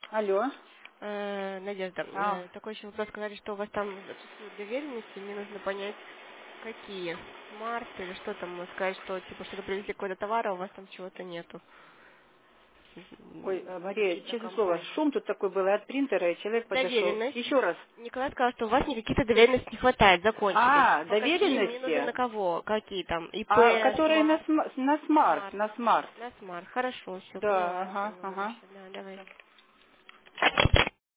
Алло. Надежда, А, такой еще вопрос. Сказали, что у вас там отсутствуют доверенности, мне нужно понять, какие. Смарт или что там, сказать, что типа что-то привезли какой-то товар, а у вас там чего-то нету. ой, Мария, Какие-то честное слово, компании. шум тут такой был и от принтера, и человек подошел. Доверенность. Еще раз. Николай сказал, что у вас никаких-то доверенностей не хватает, закончились. А, По какие мне нужно на доверенности, кого? Какие там? ИП, которые смарт, на смарт, смарт. на смарт. На смарт. Хорошо, все, Да, поняла, ага, поняла ага. вообще. Да, давай.